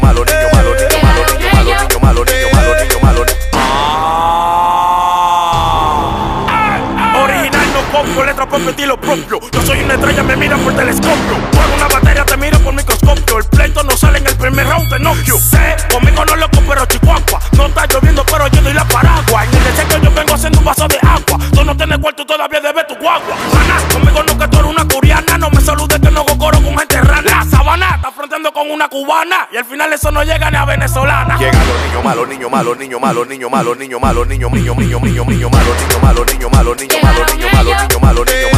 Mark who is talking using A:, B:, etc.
A: malo, niño malo, niño malo, niño malo, niño malo, niño malo, niño malo.
B: Original no copio, letra propia, estilo propio. Yo soy una estrella, me miran por telescopio. Por una batería te miro por microscopio. El pleito no sale en el primer round de Nokia. Sé, conmigo no loco, pero chihuahua. No está lloviendo, pero yo doy la paraguas. En el desierto yo vengo haciendo un vaso de agua. Tú no tienes cuarto, todavía debes tu guagua. Maná, conmigo no que tú eres una coreana. No me saludes que no hago coro con gente rana. Sabana, está fronteando con una cubana. Y al final eso no llega ni a venezolana.
A: Llegan los niños malos, niño malo, niño malo, niño malo, niño malo, niño malo, niño malo, niño malo, niño malo, niño malo, niño malo, niño malo, niño malo, niño malo, niño malo.